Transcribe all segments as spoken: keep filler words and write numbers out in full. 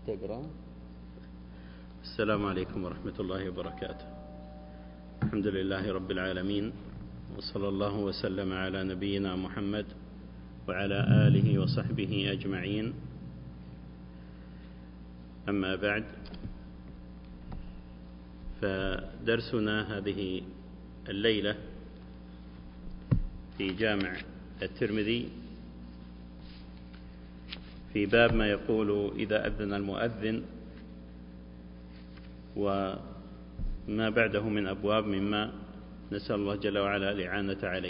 تقرأ. السلام عليكم ورحمة الله وبركاته. الحمد لله رب العالمين، وصلى الله وسلم على نبينا محمد وعلى آله وصحبه أجمعين. أما بعد، فدرسنا هذه الليلة في جامع الترمذي في باب ما يقول إذا أذن المؤذن، وما بعده من أبواب مما نسأل الله جل وعلا الإعانة عليه.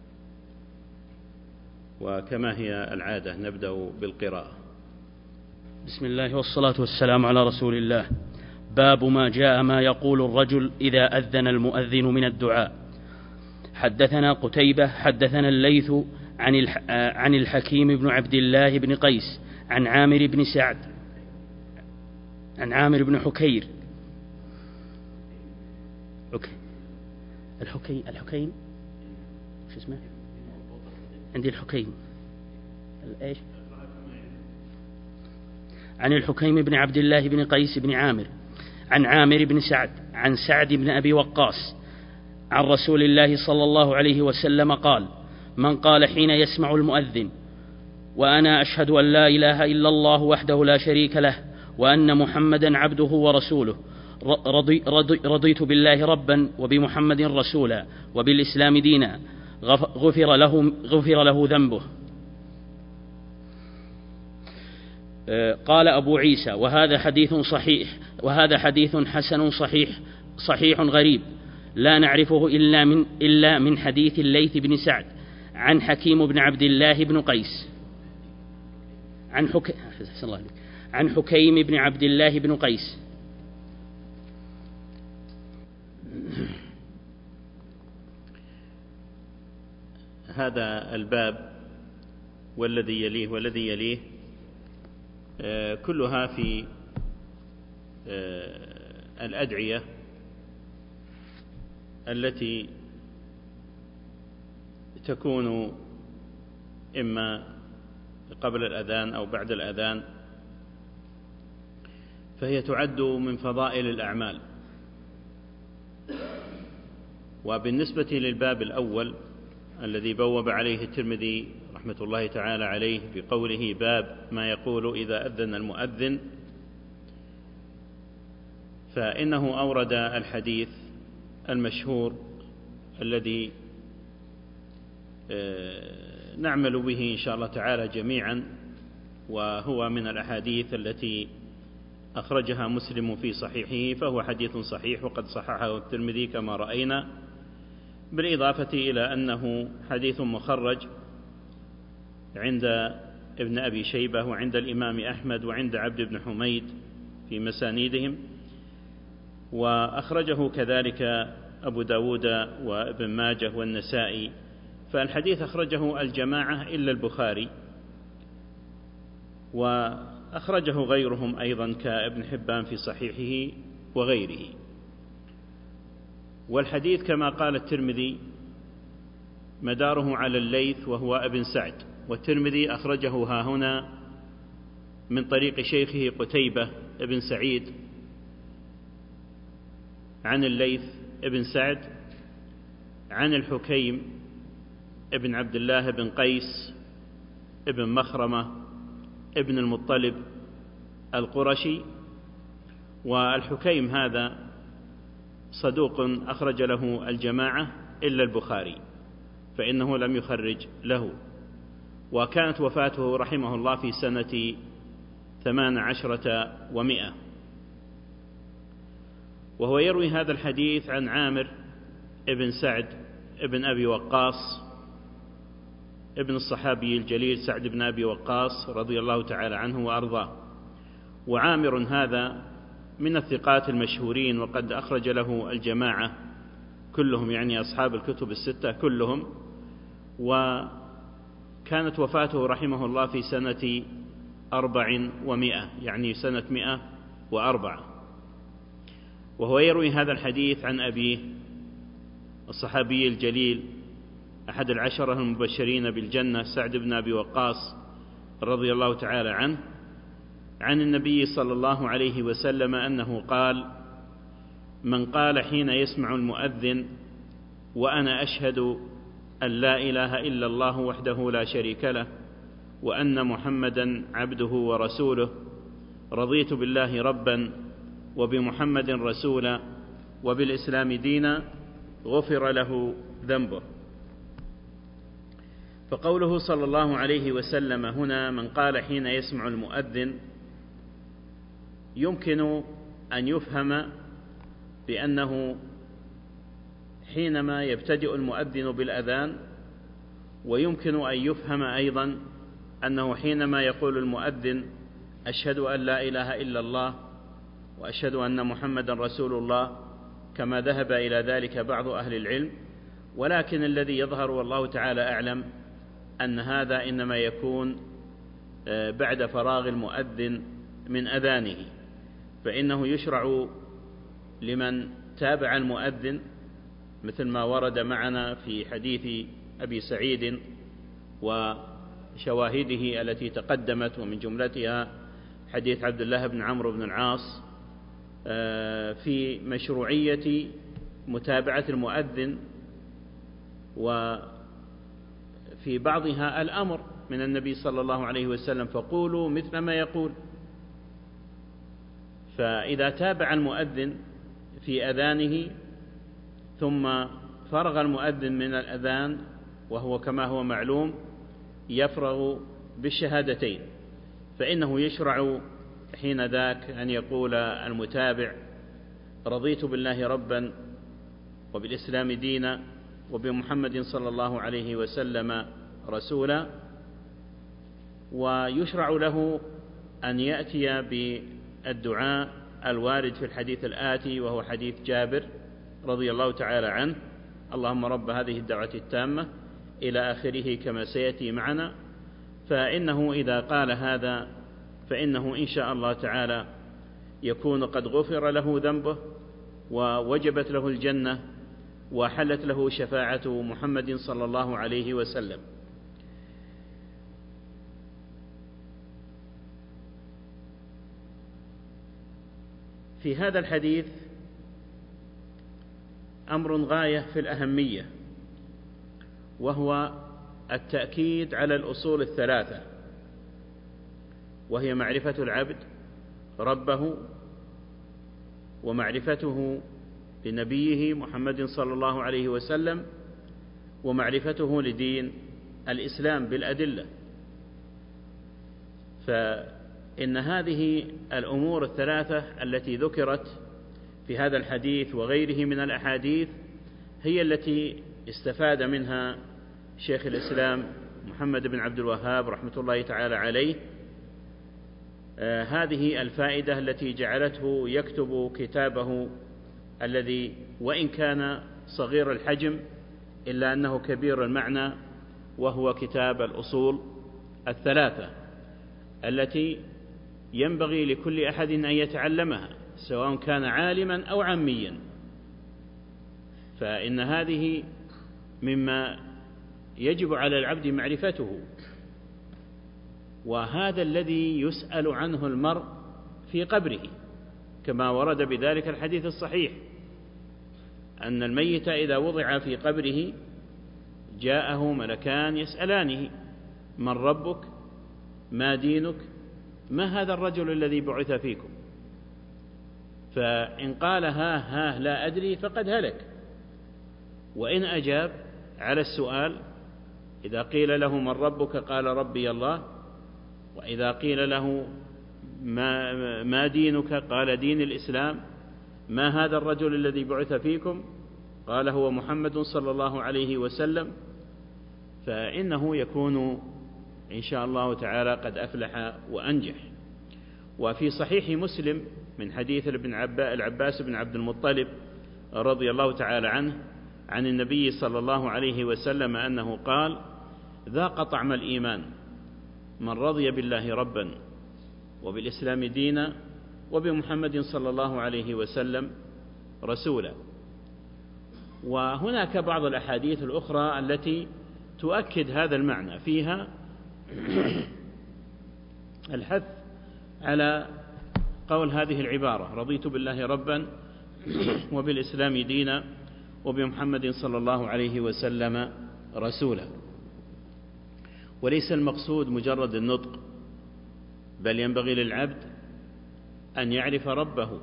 وكما هي العادة نبدأ بالقراءة. بسم الله والصلاة والسلام على رسول الله. باب ما جاء ما يقول الرجل إذا أذن المؤذن من الدعاء. حدثنا قتيبة حدثنا الليث عن عن الحكيم بن عبد الله بن قيس عن عامر بن سعد عن عامر بن حكير أوكي. الحكي الحكيم شو اسمه عندي الحكيم ايش عن الحكيم بن عبد الله بن قيس بن عامر عن عامر بن سعد عن سعد بن أبي وقاص عن رسول الله صلى الله عليه وسلم قال: من قال حين يسمع المؤذن: وأنا أشهد أن لا إله إلا الله وحده لا شريك له وأن محمدا عبده ورسوله، رضي رضي رضيت بالله ربا وبمحمد رسولا وبالإسلام دينا، غفر له, غفر له ذنبه. قال أبو عيسى: وهذا حديث صحيح وهذا حديث حسن صحيح صحيح غريب، لا نعرفه إلا من, إلا من حديث الليث بن سعد عن حكيم بن عبد الله بن قيس عن, حك... عن حكيم بن عبد الله بن قيس. هذا الباب والذي يليه والذي يليه كلها في الأدعية التي تكون إما قبل الأذان أو بعد الأذان، فهي تعد من فضائل الأعمال. وبالنسبة للباب الأول الذي بوب عليه الترمذي رحمة الله تعالى عليه بقوله: باب ما يقول إذا أذن المؤذن، فإنه أورد الحديث المشهور الذي نعمل به إن شاء الله تعالى جميعا، وهو من الأحاديث التي أخرجها مسلم في صحيحه، فهو حديث صحيح وقد صححه الترمذي كما رأينا، بالإضافة إلى أنه حديث مخرج عند ابن أبي شيبة وعند الإمام أحمد وعند عبد بن حميد في مسانيدهم، وأخرجه كذلك أبو داود وابن ماجه والنسائي، فالحديث أخرجه الجماعة إلا البخاري، وأخرجه غيرهم أيضا كابن حبان في صحيحه وغيره. والحديث كما قال الترمذي مداره على الليث وهو ابن سعد، والترمذي أخرجه ها هنا من طريق شيخه قتيبة ابن سعيد عن الليث ابن سعد عن الحكيم ابن عبد الله بن قيس ابن مخرمة ابن المطلب القرشي. والحكيم هذا صدوق أخرج له الجماعة إلا البخاري، فإنه لم يخرج له. وكانت وفاته رحمه الله في سنة ثمان عشرة ومئة. وهو يروي هذا الحديث عن عامر ابن سعد ابن أبي وقاص ابن الصحابي الجليل سعد بن أبي وقاص رضي الله تعالى عنه وأرضاه. وعامر هذا من الثقات المشهورين، وقد أخرج له الجماعة كلهم، يعني أصحاب الكتب الستة كلهم. وكانت وفاته رحمه الله في سنة أربع ومئة، يعني سنة مئة وأربعة. وهو يروي هذا الحديث عن أبيه الصحابي الجليل أحد العشرة المبشرين بالجنة سعد بن أبي وقاص رضي الله تعالى عنه، عن النبي صلى الله عليه وسلم أنه قال: من قال حين يسمع المؤذن: وأنا أشهد أن لا إله إلا الله وحده لا شريك له وأن محمدا عبده ورسوله، رضيت بالله ربا وبمحمد رسولا وبالإسلام دينا، غفر له ذنبه. فقوله صلى الله عليه وسلم هنا: من قال حين يسمع المؤذن، يمكن أن يفهم بأنه حينما يبتدئ المؤذن بالأذان، ويمكن أن يفهم أيضا أنه حينما يقول المؤذن: أشهد أن لا إله إلا الله وأشهد أن محمدا رسول الله، كما ذهب إلى ذلك بعض أهل العلم. ولكن الذي يظهر والله تعالى أعلم أن هذا إنما يكون بعد فراغ المؤذن من أذانه، فإنه يشرع لمن تابع المؤذن، مثل ما ورد معنا في حديث أبي سعيد وشواهده التي تقدمت، ومن جملتها حديث عبد الله بن عمرو بن العاص في مشروعية متابعة المؤذن، وفي بعضها الأمر من النبي صلى الله عليه وسلم: فقولوا مثل ما يقول. فإذا تابع المؤذن في أذانه ثم فرغ المؤذن من الأذان، وهو كما هو معلوم يفرغ بالشهادتين، فإنه يشرع حين ذاك أن يقول المتابع: رضيت بالله ربا وبالإسلام دينا وبمحمد صلى الله عليه وسلم رسولا. ويشرع له أن يأتي بالدعاء الوارد في الحديث الآتي، وهو حديث جابر رضي الله تعالى عنه: اللهم رب هذه الدعوة التامة إلى آخره كما سيأتي معنا. فإنه إذا قال هذا فإنه إن شاء الله تعالى يكون قد غفر له ذنبه، ووجبت له الجنة، وحلت له شفاعة محمد صلى الله عليه وسلم. في هذا الحديث أمر غاية في الأهمية، وهو التأكيد على الأصول الثلاثة، وهي معرفة العبد ربه، ومعرفته لنبيه محمد صلى الله عليه وسلم، ومعرفته لدين الإسلام بالأدلة. فإن هذه الأمور الثلاثة التي ذكرت في هذا الحديث وغيره من الأحاديث هي التي استفاد منها شيخ الإسلام محمد بن عبد الوهاب رحمة الله تعالى عليه آه هذه الفائدة التي جعلته يكتب كتابه الذي وإن كان صغير الحجم إلا أنه كبير المعنى، وهو كتاب الأصول الثلاثة التي ينبغي لكل أحد أن يتعلمها، سواء كان عالما أو عاميا. فإن هذه مما يجب على العبد معرفته، وهذا الذي يسأل عنه المرء في قبره، كما ورد بذلك الحديث الصحيح أن الميت إذا وضع في قبره جاءه ملكان يسألانه: من ربك؟ ما دينك؟ ما هذا الرجل الذي بعث فيكم؟ فإن قال ها ها لا أدري فقد هلك. وإن أجاب على السؤال، إذا قيل له من ربك قال ربي الله، وإذا قيل له ما, ما دينك قال دين الإسلام، ما هذا الرجل الذي بعث فيكم قال هو محمد صلى الله عليه وسلم، فإنه يكون إن شاء الله تعالى قد أفلح وأنجح. وفي صحيح مسلم من حديث ابن العباس بن عبد المطلب رضي الله تعالى عنه عن النبي صلى الله عليه وسلم أنه قال: ذاق طعم الإيمان من رضي بالله ربا وبالإسلام دينا وبمحمد صلى الله عليه وسلم رسولا. وهناك بعض الأحاديث الأخرى التي تؤكد هذا المعنى، فيها الحث على قول هذه العبارة: رضيت بالله ربا وبالإسلام دينا وبمحمد صلى الله عليه وسلم رسولا. وليس المقصود مجرد النطق، بل ينبغي للعبد أن يعرف ربه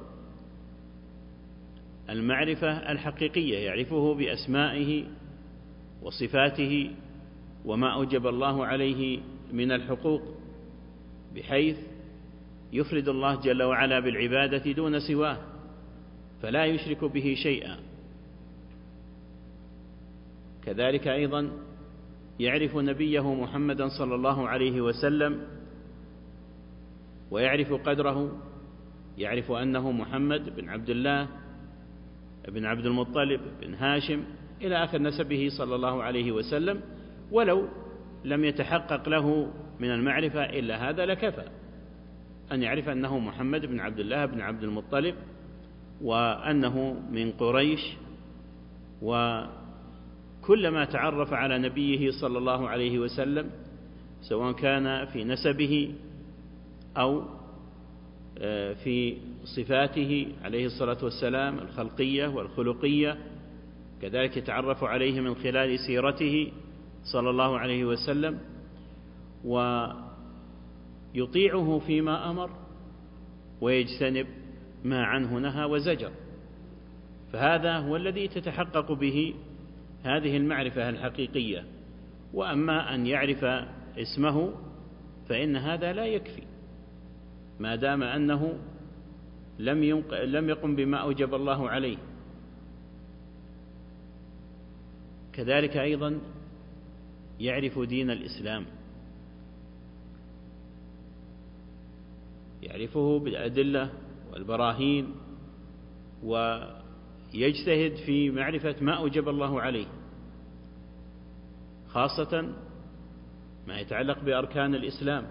المعرفة الحقيقية، يعرفه بأسمائه وصفاته وما أوجب الله عليه من الحقوق، بحيث يفرد الله جل وعلا بالعبادة دون سواه، فلا يشرك به شيئا. كذلك أيضا يعرف نبيه محمدا صلى الله عليه وسلم ويعرف قدره، يعرف أنه محمد بن عبد الله بن عبد المطلب بن هاشم إلى آخر نسبه صلى الله عليه وسلم، ولو لم يتحقق له من المعرفة إلا هذا لكفى أن يعرف أنه محمد بن عبد الله بن عبد المطلب وأنه من قريش. وكلما تعرف على نبيه صلى الله عليه وسلم سواء كان في نسبه أو في صفاته عليه الصلاة والسلام الخلقية والخلقية، كذلك يتعرف عليه من خلال سيرته صلى الله عليه وسلم، ويطيعه فيما أمر ويجتنب ما عنه نهى وزجر. فهذا هو الذي تتحقق به هذه المعرفة الحقيقية. وأما أن يعرف اسمه فإن هذا لا يكفي ما دام أنه لم لم يقم بما أوجب الله عليه. كذلك أيضا يعرف دين الإسلام، يعرفه بالأدلة والبراهين، ويجتهد في معرفة ما أوجب الله عليه، خاصة ما يتعلق بأركان الإسلام.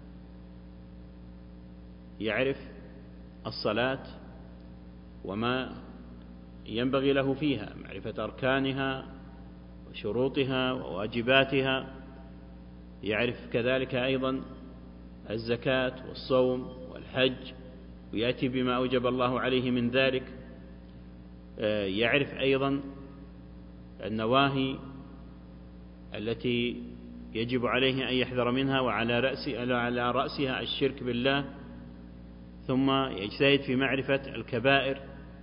يعرف الصلاة وما ينبغي له فيها، معرفة أركانها وشروطها وواجباتها. يعرف كذلك أيضا الزكاة والصوم والحج، ويأتي بما أوجب الله عليه من ذلك. يعرف أيضا النواهي التي يجب عليه أن يحذر منها، وعلى على رأسها الشرك بالله. ثم يجتهد في معرفة الكبائر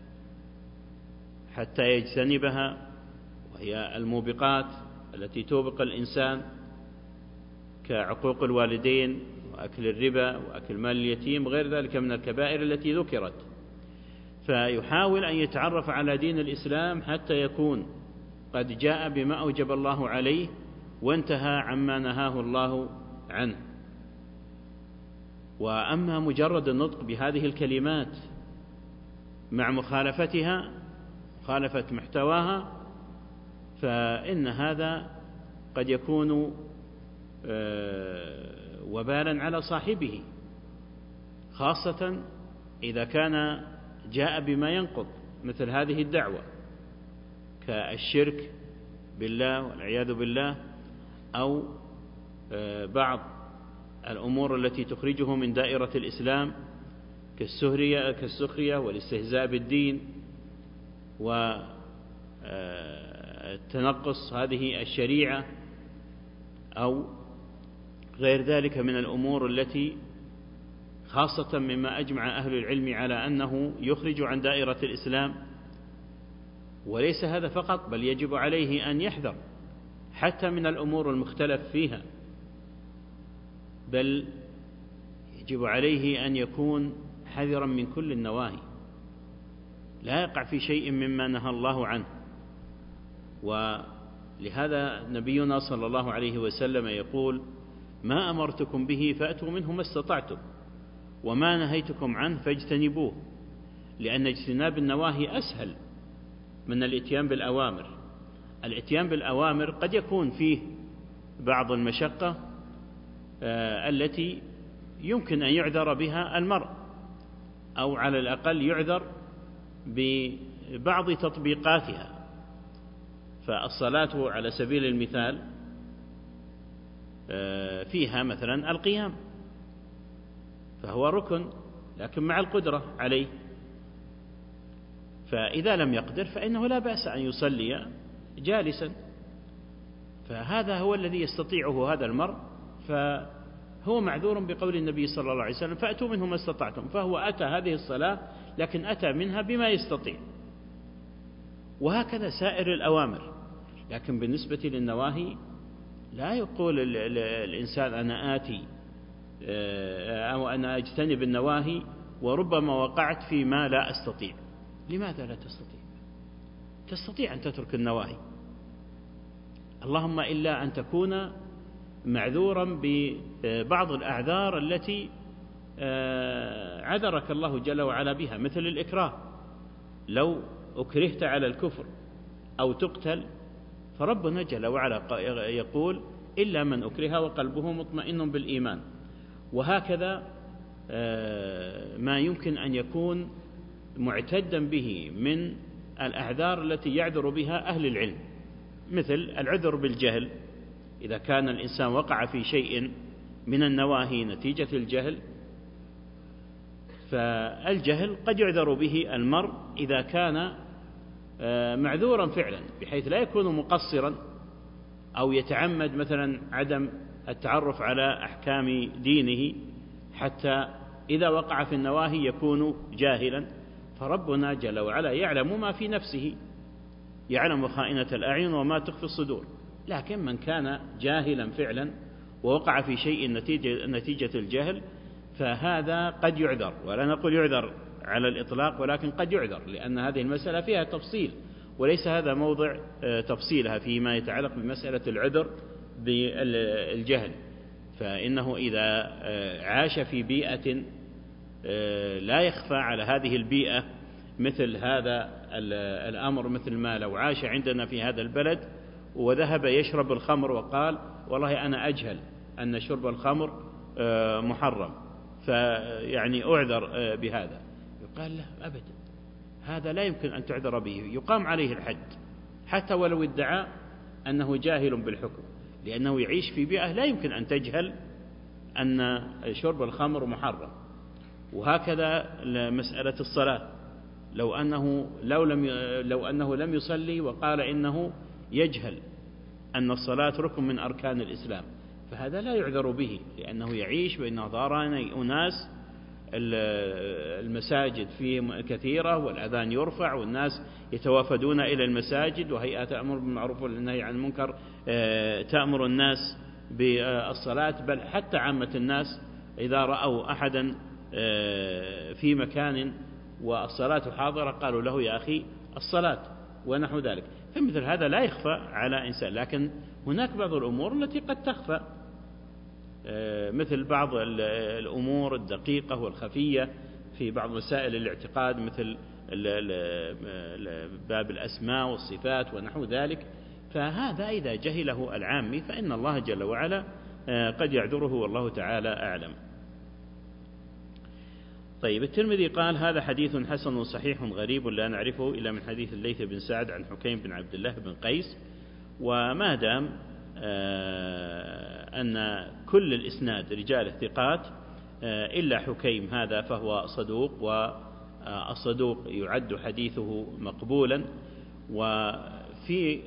حتى يجتنبها، وهي الموبقات التي توبق الإنسان كعقوق الوالدين وأكل الربا وأكل مال اليتيم وغير ذلك من الكبائر التي ذكرت. فيحاول أن يتعرف على دين الإسلام حتى يكون قد جاء بما أوجب الله عليه وانتهى عما نهاه الله عنه. وأما مجرد النطق بهذه الكلمات مع مخالفتها، مخالفة محتواها، فإن هذا قد يكون وبالا على صاحبه، خاصة إذا كان جاء بما ينقض مثل هذه الدعوة كالشرك بالله والعياذ بالله، أو بعض الأمور التي تخرجه من دائرة الإسلام كالسخرية كالسخرية والاستهزاء بالدين والتنقص هذه الشريعة، أو غير ذلك من الأمور التي خاصة مما أجمع أهل العلم على أنه يخرج عن دائرة الإسلام. وليس هذا فقط، بل يجب عليه أن يحذر حتى من الأمور المختلف فيها، بل يجب عليه أن يكون حذرا من كل النواهي، لا يقع في شيء مما نهى الله عنه. ولهذا نبينا صلى الله عليه وسلم يقول: ما أمرتكم به فأتوا منه ما استطعتم، وما نهيتكم عنه فاجتنبوه، لأن اجتناب النواهي أسهل من الاتيان بالأوامر. الاتيان بالأوامر قد يكون فيه بعض المشقة التي يمكن أن يعذر بها المرء، أو على الأقل يعذر ببعض تطبيقاتها. فالصلاة على سبيل المثال فيها مثلا القيام، فهو ركن لكن مع القدرة عليه، فإذا لم يقدر فإنه لا بأس أن يصلي جالسا، فهذا هو الذي يستطيعه هذا المرء، فهو معذور بقول النبي صلى الله عليه وسلم فأتوا منه ما استطعتم، فهو أتى هذه الصلاة لكن أتى منها بما يستطيع، وهكذا سائر الأوامر. لكن بالنسبة للنواهي لا يقول الإنسان أنا آتي أو أنا أجتنب النواهي وربما وقعت فيما لا أستطيع. لماذا لا تستطيع؟ تستطيع أن تترك النواهي، اللهم إلا أن تكون معذورا ببعض الأعذار التي عذرك الله جل وعلا بها، مثل الإكراه. لو أكرهت على الكفر أو تقتل فربنا جل وعلا يقول إلا من أكره وقلبه مطمئن بالإيمان. وهكذا ما يمكن أن يكون معتدا به من الأعذار التي يعذر بها أهل العلم، مثل العذر بالجهل. إذا كان الإنسان وقع في شيء من النواهي نتيجة الجهل، فالجهل قد يعذر به المرء إذا كان معذورا فعلا، بحيث لا يكون مقصرا أو يتعمد مثلا عدم التعرف على أحكام دينه حتى إذا وقع في النواهي يكون جاهلا. فربنا جل وعلا يعلم ما في نفسه، يعلم خائنة الأعين وما تخفي الصدور. لكن من كان جاهلا فعلا ووقع في شيء نتيجة, نتيجة الجهل فهذا قد يعذر، ولا نقول يعذر على الإطلاق، ولكن قد يعذر، لأن هذه المسألة فيها تفصيل وليس هذا موضع تفصيلها فيما يتعلق بمسألة العذر بالجهل. فإنه إذا عاش في بيئة لا يخفى على هذه البيئة مثل هذا الأمر، مثل ما لو عاش عندنا في هذا البلد وذهب يشرب الخمر وقال والله أنا أجهل أن شرب الخمر محرم، فيعني أعذر بهذا، يقال له أبدا هذا لا يمكن أن تعذر به، يقام عليه الحد حتى ولو ادعى أنه جاهل بالحكم، لأنه يعيش في بيئة لا يمكن أن تجهل أن شرب الخمر محرم. وهكذا مسألة الصلاة، لو أنه, لو لم لو أنه لم يصلي وقال إنه يجهل أن الصلاة ركن من أركان الإسلام، فهذا لا يعذر به، لأنه يعيش بين ظهران أناس، المساجد فيه كثيرة والأذان يرفع والناس يتوافدون إلى المساجد، وهيئات أمر بالمعروف والنهي عن المنكر تأمر الناس بالصلاة، بل حتى عامة الناس إذا رأوا أحدا في مكان والصلاة حاضرة قالوا له يا أخي الصلاة ونحو ذلك. فمثل هذا لا يخفى على إنسان، لكن هناك بعض الأمور التي قد تخفى، مثل بعض الأمور الدقيقة والخفية في بعض مسائل الاعتقاد، مثل باب الأسماء والصفات ونحو ذلك، فهذا إذا جهله العامي فإن الله جل وعلا قد يعذره والله تعالى أعلم. طيب، الترمذي قال هذا حديث حسن صحيح غريب لا نعرفه إلا من حديث الليث بن سعد عن حكيم بن عبد الله بن قيس. وما دام أن كل الإسناد رجال ثقات إلا حكيم هذا فهو صدوق، والصدوق يعد حديثه مقبولا. وفي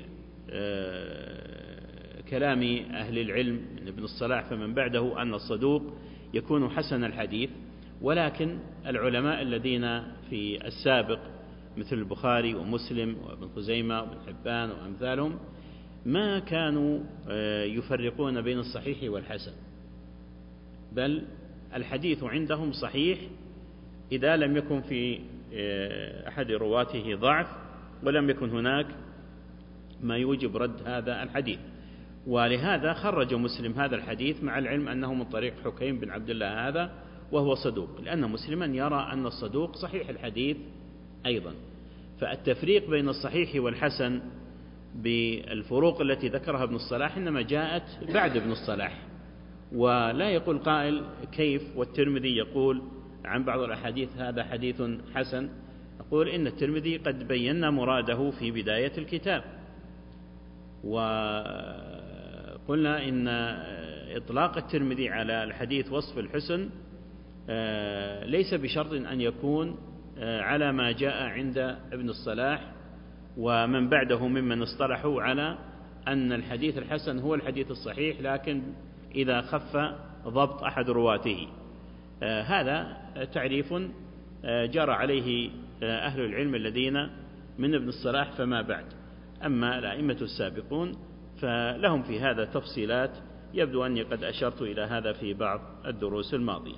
كلام أهل العلم من ابن الصلاح فمن بعده أن الصدوق يكون حسن الحديث، ولكن العلماء الذين في السابق مثل البخاري ومسلم وابن خزيمة وابن حبان وأمثالهم ما كانوا يفرقون بين الصحيح والحسن، بل الحديث عندهم صحيح إذا لم يكن في أحد رواته ضعف ولم يكن هناك ما يوجب رد هذا الحديث. ولهذا خرج مسلم هذا الحديث مع العلم أنه من طريق حكيم بن عبد الله هذا وهو صدوق، لأن مسلما يرى أن الصدوق صحيح الحديث أيضا. فالتفريق بين الصحيح والحسن بالفروق التي ذكرها ابن الصلاح إنما جاءت بعد ابن الصلاح، ولا يقول قائل كيف والترمذي يقول عن بعض الأحاديث هذا حديث حسن. نقول إن الترمذي قد بينا مراده في بداية الكتاب، وقلنا إن إطلاق الترمذي على الحديث وصف الحسن ليس بشرط أن يكون على ما جاء عند ابن الصلاح ومن بعده ممن اصطلحوا على أن الحديث الحسن هو الحديث الصحيح، لكن إذا خف ضبط أحد رواته. هذا تعريف جرى عليه أهل العلم الذين من ابن الصلاح فما بعد. أما الأئمة السابقون فلهم في هذا تفصيلات، يبدو أني قد أشرت إلى هذا في بعض الدروس الماضية.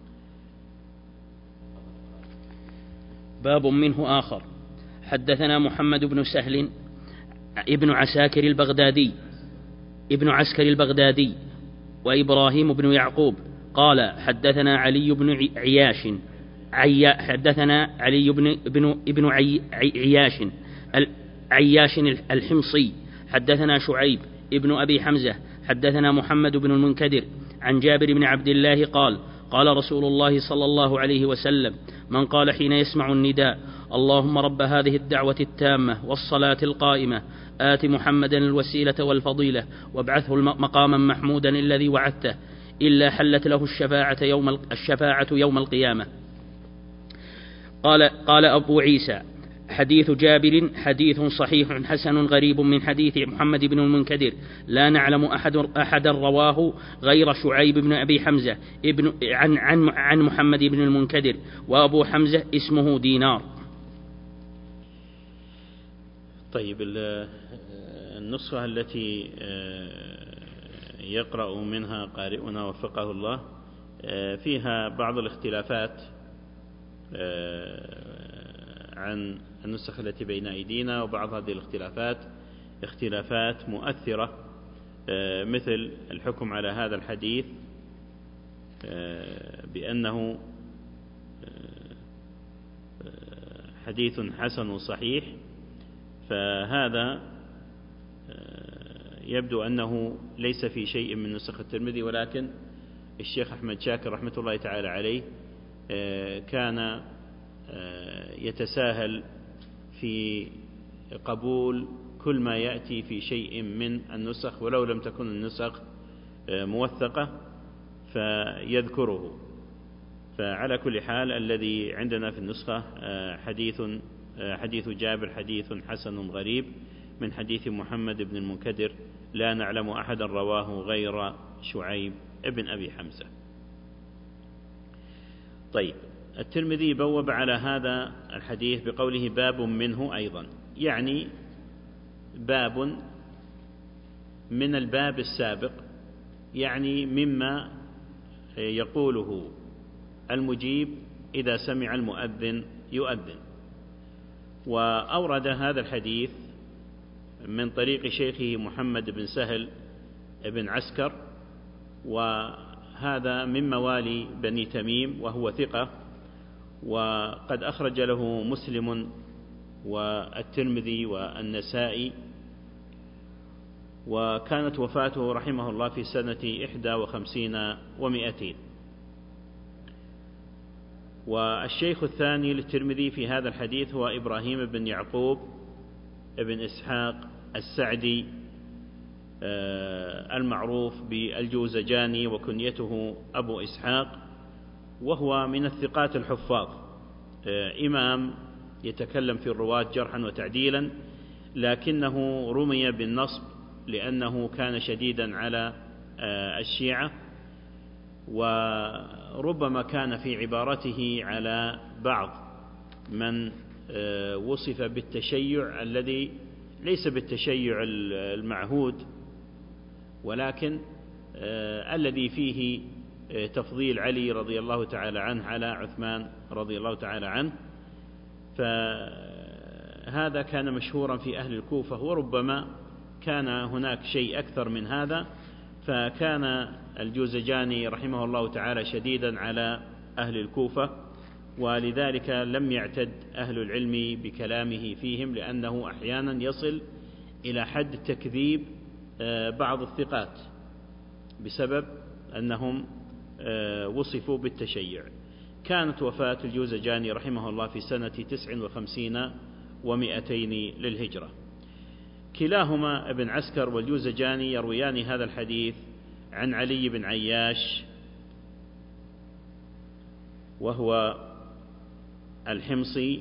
باب منه آخر. حدثنا محمد بن سهل ابن عساكر البغدادي ابن عسكر البغدادي وإبراهيم بن يعقوب قال حدثنا علي بن عياش عي حدثنا علي بن بن ابن عي عياش عياش الحمصي حدثنا شعيب ابن أبي حمزة حدثنا محمد بن المنكدر عن جابر بن عبد الله قال قال رسول الله صلى الله عليه وسلم: من قال حين يسمع النداء: اللهم رب هذه الدعوة التامة والصلاة القائمة آت محمدا الوسيلة والفضيلة وابعثه مقاما محمودا الذي وعدته، إلا حلت له الشفاعة يوم الشفاعة يوم القيامة. قال قال أبو عيسى: حديث جابر حديث صحيح حسن غريب من حديث محمد بن المنكدر، لا نعلم أحد أحدا رواه غير شعيب بن أبي حمزة ابن عن عن عن محمد بن المنكدر، وأبو حمزة اسمه دينار. طيب، النسخة التي يقرأ منها قارئنا وفقه الله فيها بعض الاختلافات عن النسخ التي بين أيدينا، وبعض هذه الاختلافات اختلافات مؤثرة، مثل الحكم على هذا الحديث بأنه حديث حسن صحيح، فهذا يبدو أنه ليس في شيء من نسخ الترمذي، ولكن الشيخ أحمد شاكر رحمة الله تعالى عليه كان يتساهل في قبول كل ما يأتي في شيء من النسخ ولو لم تكن النسخ موثقة فيذكره. فعلى كل حال الذي عندنا في النسخة حديث حديث جابر حديث حسن غريب من حديث محمد بن المنكدر، لا نعلم أحدا رواه غير شعيب ابن أبي حمزة. طيب، الترمذي بوب على هذا الحديث بقوله باب منه أيضا، يعني باب من الباب السابق، يعني مما يقوله المجيب إذا سمع المؤذن يؤذن. وأورد هذا الحديث من طريق شيخه محمد بن سهل بن عسكر، وهذا من موالي بني تميم وهو ثقة، وقد أخرج له مسلم والترمذي والنسائي، وكانت وفاته رحمه الله في سنة إحدى وخمسين ومائتين. والشيخ الثاني للترمذي في هذا الحديث هو إبراهيم بن يعقوب بن إسحاق السعدي المعروف بالجوزجاني وكنيته أبو إسحاق، وهو من الثقات الحفاظ، إمام يتكلم في الرواة جرحا وتعديلا، لكنه رمي بالنصب لأنه كان شديدا على الشيعة، وربما كان في عبارته على بعض من وصف بالتشيع الذي ليس بالتشيع المعهود، ولكن الذي فيه تفضيل علي رضي الله تعالى عنه على عثمان رضي الله تعالى عنه. فهذا كان مشهورا في أهل الكوفة، وربما كان هناك شيء أكثر من هذا، فكان الجوزجاني رحمه الله تعالى شديدا على أهل الكوفة، ولذلك لم يعتد أهل العلم بكلامه فيهم، لأنه أحيانا يصل إلى حد تكذيب بعض الثقات بسبب أنهم وصفوا بالتشيع. كانت وفاة الجوزجاني رحمه الله في سنة تسع وخمسين ومائتين للهجرة. كلاهما ابن عسكر والجوزجاني يرويان هذا الحديث عن علي بن عياش وهو الحمصي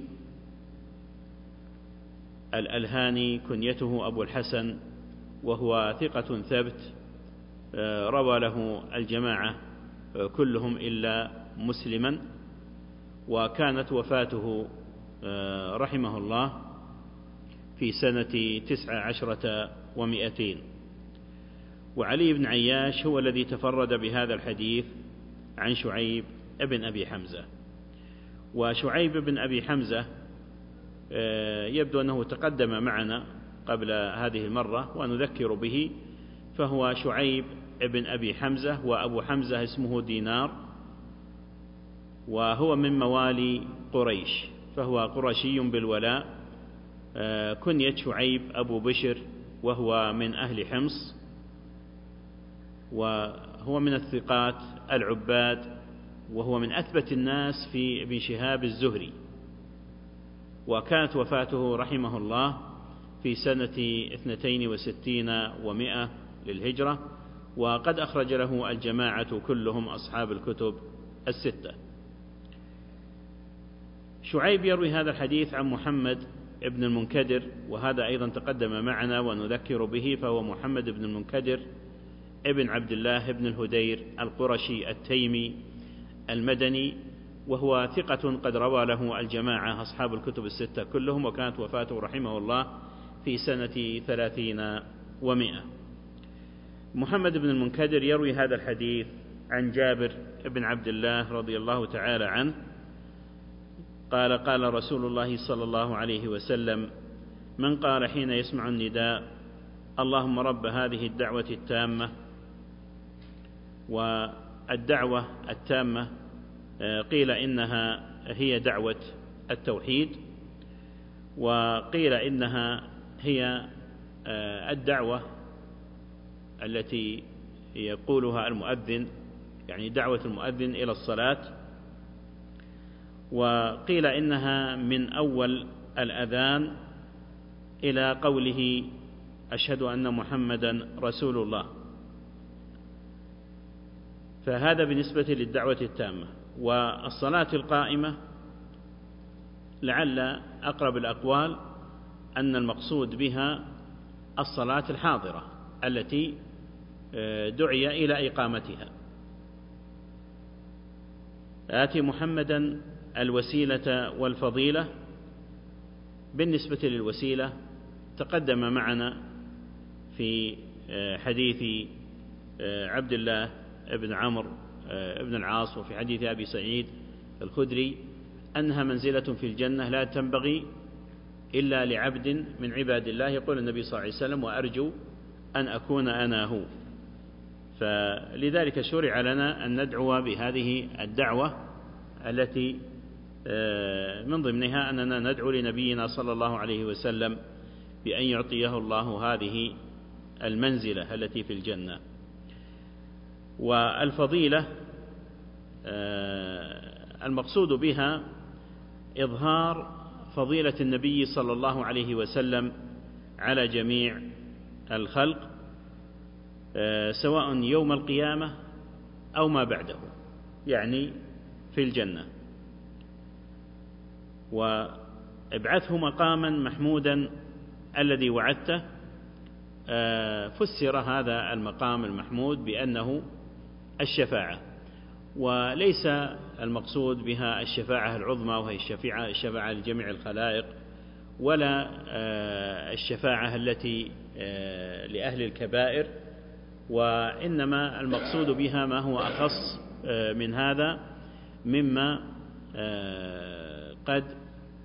الألهاني، كنيته أبو الحسن، وهو ثقة ثبت، روى له الجماعة كلهم إلا مسلما، وكانت وفاته رحمه الله في سنة تسع عشرة ومئتين. وعلي بن عياش هو الذي تفرد بهذا الحديث عن شعيب بن أبي حمزة. وشعيب بن أبي حمزة يبدو أنه تقدم معنا قبل هذه المرة ونذكر به، فهو شعيب بن أبي حمزة، وأبو حمزة اسمه دينار، وهو من موالي قريش، فهو قرشي بالولاء. كنية شعيب أبو بشر، وهو من أهل حمص، وهو من الثقات العباد، وهو من أثبت الناس في ابن شهاب الزهري. وكانت وفاته رحمه الله في سنة اثنتين وستين ومائة للهجرة، وقد أخرج له الجماعة كلهم أصحاب الكتب الستة. شعيب يروي هذا الحديث عن محمد ابن المنكدر، وهذا أيضا تقدم معنا ونذكر به، فهو محمد بن المنكدر ابن عبد الله بن الهدير القرشي التيمي المدني، وهو ثقة قد روى له الجماعة أصحاب الكتب الستة كلهم، وكانت وفاته رحمه الله في سنة ثلاثين ومائة. محمد بن المنكدر يروي هذا الحديث عن جابر بن عبد الله رضي الله تعالى عنه قال: قال رسول الله صلى الله عليه وسلم: من قال حين يسمع النداء اللهم رب هذه الدعوة التامة. والدعوة التامة قيل إنها هي دعوة التوحيد، وقيل إنها هي الدعوة التي يقولها المؤذن، يعني دعوة المؤذن إلى الصلاة، وقيل إنها من أول الأذان إلى قوله أشهد أن محمدا رسول الله. فهذا بالنسبة للدعوة التامة. والصلاة القائمة لعل أقرب الأقوال أن المقصود بها الصلاة الحاضرة التي دعي إلى إقامتها. آتي محمدا الوسيلة والفضيلة. بالنسبة للوسيلة تقدم معنا في حديث عبد الله بن عمرو بن العاص وفي حديث أبي سعيد الخدري أنها منزلة في الجنة لا تنبغي إلا لعبد من عباد الله، يقول النبي صلى الله عليه وسلم: وأرجو أن أكون أنا هو. فلذلك شرع لنا أن ندعو بهذه الدعوة التي من ضمنها أننا ندعو لنبينا صلى الله عليه وسلم بأن يعطيه الله هذه المنزلة التي في الجنة. والفضيلة المقصود بها إظهار فضيلة النبي صلى الله عليه وسلم على جميع الخلق، سواء يوم القيامة أو ما بعده، يعني في الجنة. وابعثه مقاما محمودا الذي وعدته. فسر هذا المقام المحمود بأنه الشفاعة، وليس المقصود بها الشفاعة العظمى وهي الشفاعة الشفاعة لجميع الخلائق، ولا الشفاعة التي لأهل الكبائر، وإنما المقصود بها ما هو أخص من هذا مما قد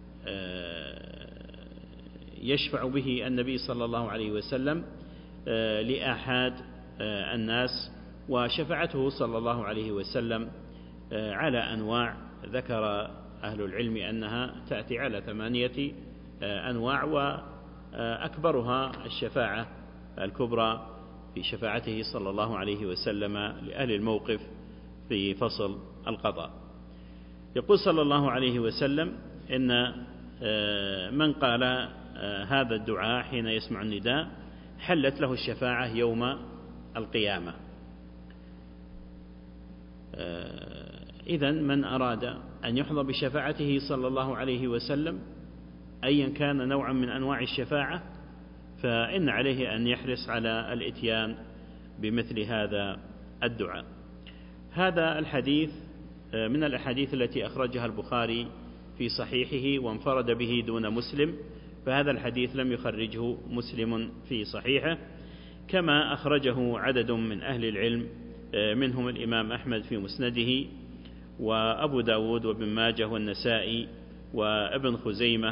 يشفع به النبي صلى الله عليه وسلم لآحاد الناس. وشفاعته صلى الله عليه وسلم على أنواع، ذكر أهل العلم أنها تأتي على ثمانية أنواع، وأكبرها الشفاعة الكبرى في شفاعته صلى الله عليه وسلم لأهل الموقف في فصل القضاء. يقول صلى الله عليه وسلم إن من قال هذا الدعاء حين يسمع النداء حلت له الشفاعة يوم القيامة. إذن من أراد أن يحظى بشفاعته صلى الله عليه وسلم أيا كان نوعا من أنواع الشفاعة فإن عليه أن يحرص على الإتيان بمثل هذا الدعاء. هذا الحديث من الأحاديث التي أخرجها البخاري في صحيحه وانفرد به دون مسلم، فهذا الحديث لم يخرجه مسلم في صحيحه، كما أخرجه عدد من أهل العلم منهم الإمام أحمد في مسنده، وأبو داود وابن ماجه والنسائي وابن خزيمة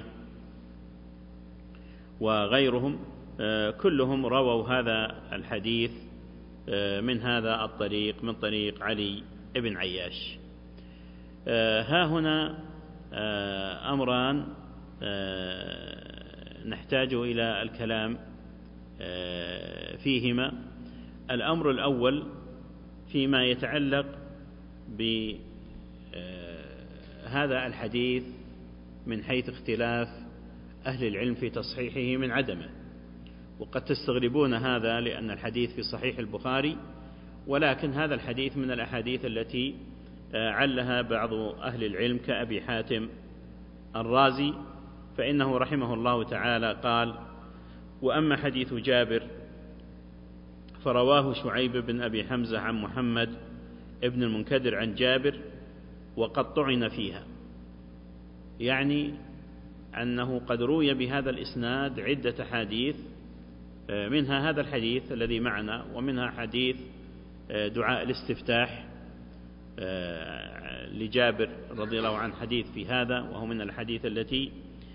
وغيرهم، كلهم رووا هذا الحديث من هذا الطريق، من طريق علي بن عياش. ها هنا أمران نحتاج إلى الكلام فيهما. الأمر الأول فيما يتعلق بهذا الحديث من حيث اختلاف أهل العلم في تصحيحه من عدمه، وقد تستغربون هذا لأن الحديث في صحيح البخاري، ولكن هذا الحديث من الأحاديث التي علها بعض أهل العلم كأبي حاتم الرازي، فإنه رحمه الله تعالى قال: وأما حديث جابر فرواه شعيب بن أبي حمزة عن محمد ابن المنكدر عن جابر وقد طعن فيها، يعني أنه قد روي بهذا الإسناد عدة حديث، منها هذا الحديث الذي معنا، ومنها حديث دعاء الاستفتاح لجابر رضي الله عنه، حديث في هذا، وهو من الحديث التي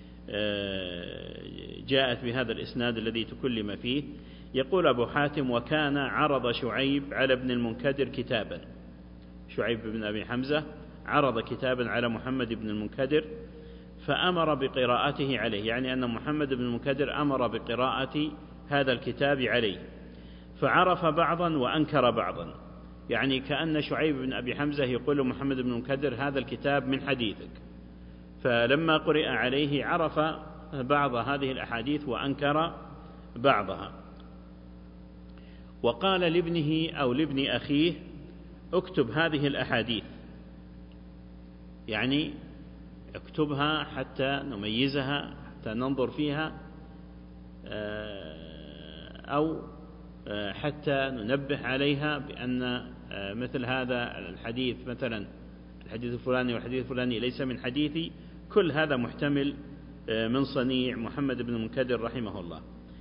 جاءت بهذا الإسناد الذي تكلم فيه. يقول أبو حاتم: وكان عرض شعيب على ابن المنكدر كتابا، شعيب بن أبي حمزة عرض كتابا على محمد بن المنكدر فأمر بقراءته عليه، يعني أن محمد بن المنكدر أمر بقراءة هذا الكتاب عليه، فعرف بعضا وأنكر بعضا، يعني كأن شعيب بن أبي حمزة يقول محمد بن المنكدر هذا الكتاب من حديثك، فلما قرئ عليه عرف بعض هذه الأحاديث وأنكر بعضها. وقال لابنه أو لابن أخيه: اكتب هذه الأحاديث، يعني اكتبها حتى نميزها، حتى ننظر فيها، أو حتى ننبه عليها بأن مثل هذا الحديث، مثلا الحديث الفلاني والحديث الفلاني ليس من حديثي، كل هذا محتمل من صنيع محمد بن المنكدر رحمه الله.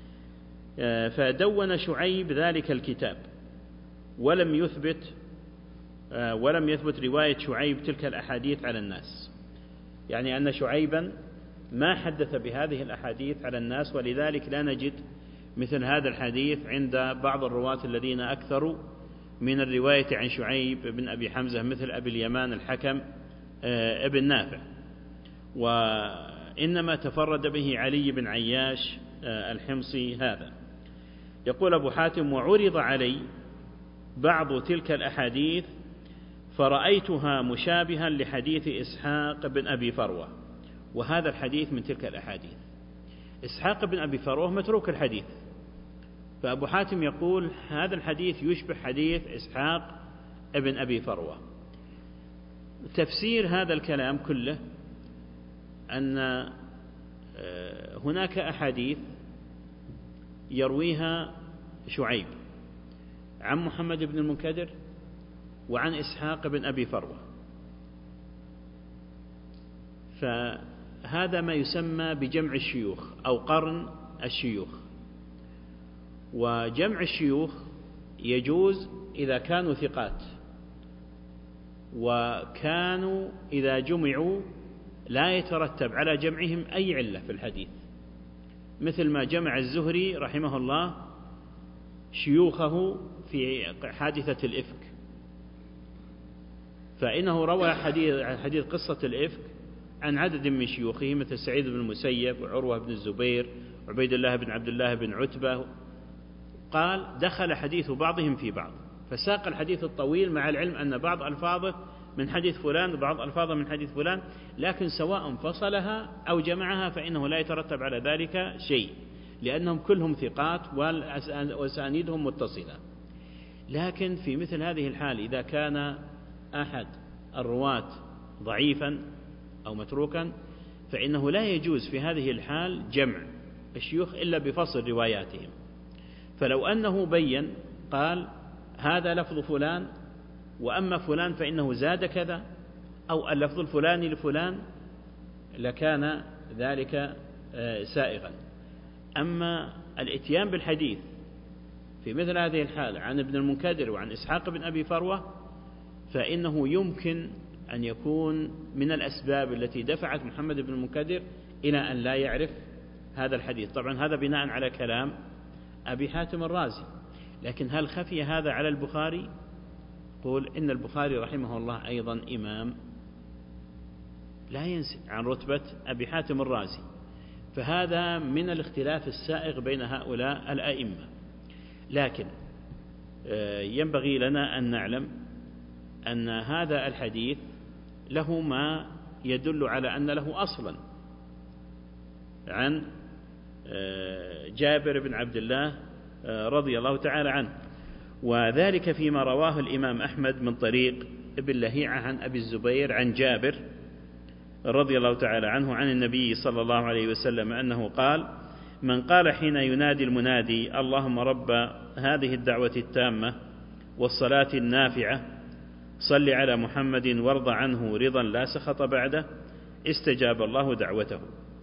فدون شعيب ذلك الكتاب، ولم يثبت ولم يثبت رواية شعيب تلك الأحاديث على الناس، يعني أن شعيبا ما حدث بهذه الأحاديث على الناس، ولذلك لا نجد مثل هذا الحديث عند بعض الرواة الذين أكثروا من الرواية عن شعيب بن أبي حمزة، مثل أبي اليمان الحكم ابن نافع، وإنما تفرد به علي بن عياش الحمصي هذا. يقول أبو حاتم: وعرض علي بعض تلك الأحاديث فرأيتها مشابها لحديث إسحاق بن أبي فروة، وهذا الحديث من تلك الأحاديث. إسحاق بن أبي فروة متروك الحديث، فأبو حاتم يقول هذا الحديث يشبه حديث إسحاق بن أبي فروة. تفسير هذا الكلام كله أن هناك أحاديث يرويها شعيب عن محمد بن المنكدر وعن إسحاق بن أبي فروة، فهذا ما يسمى بجمع الشيوخ أو قرن الشيوخ. وجمع الشيوخ يجوز إذا كانوا ثقات، وكانوا إذا جمعوا لا يترتب على جمعهم أي علة في الحديث، مثل ما جمع الزهري رحمه الله شيوخه في حادثة الإفك، فإنه روى حديث, حديث قصة الإفك عن عدد من شيوخه مثل سعيد بن المسيب وعروة بن الزبير وعبيد الله بن عبد الله بن عتبة، قال دخل حديث بعضهم في بعض، فساق الحديث الطويل مع العلم أن بعض ألفاظه من حديث فلان وبعض ألفاظه من حديث فلان، لكن سواء فصلها أو جمعها فإنه لا يترتب على ذلك شيء، لأنهم كلهم ثقات وأسانيدهم متصلة. لكن في مثل هذه الحال إذا كان أحد الرواة ضعيفا أو متروكا فإنه لا يجوز في هذه الحال جمع الشيوخ إلا بفصل رواياتهم. فلو أنه بين قال هذا لفظ فلان وأما فلان فإنه زاد كذا، أو اللفظ الفلاني لفلان، لكان ذلك سائغا. أما الإتيان بالحديث في مثل هذه الحالة عن ابن المنكدر وعن إسحاق بن أبي فروة فإنه يمكن أن يكون من الأسباب التي دفعت محمد بن المنكدر إلى أن لا يعرف هذا الحديث. طبعا هذا بناء على كلام أبي حاتم الرازي، لكن هل خفي هذا على البخاري؟ قول إن البخاري رحمه الله أيضا إمام لا ينزل عن رتبة أبي حاتم الرازي، فهذا من الاختلاف السائغ بين هؤلاء الأئمة. لكن ينبغي لنا أن نعلم أن هذا الحديث له ما يدل على أن له أصلا عن جابر بن عبد الله رضي الله تعالى عنه، وذلك فيما رواه الإمام أحمد من طريق ابن لهيعة عن أبي الزبير عن جابر رضي الله تعالى عنه عن النبي صلى الله عليه وسلم أنه قال: من قال حين ينادي المنادي اللهم رب هذه الدعوة التامة والصلاة النافعة صل على محمد وارض عنه رضا لا سخط بعده استجاب الله دعوته.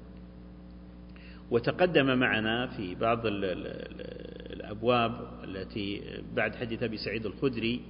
وتقدم معنا في بعض الأبواب التي بعد حديث أبي سعيد الخدري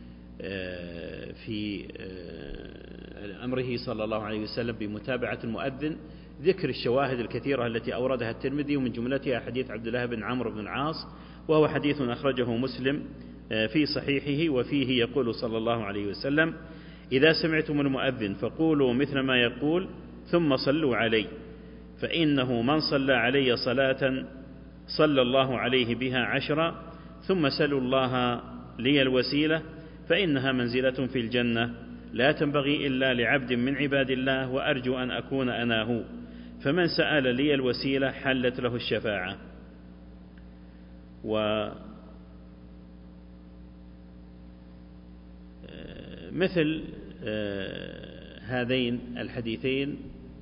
في أمره صلى الله عليه وسلم بمتابعة المؤذن ذكر الشواهد الكثيرة التي أوردها الترمذي، ومن جملتها حديث عبد الله بن عمرو بن العاص، وهو حديث أخرجه مسلم في صحيحه، وفيه يقول صلى الله عليه وسلم: إذا سمعتم المؤذن فقولوا مثل ما يقول ثم صلوا علي، فإنه من صلى علي صلاة صلى الله عليه بها عشرا، ثم سلوا الله لي الوسيلة فإنها منزلة في الجنة لا تنبغي إلا لعبد من عباد الله، وأرجو أن أكون أنا هو، فمن سأل لي الوسيلة حلت له الشفاعة. ومثل هذين الحديثين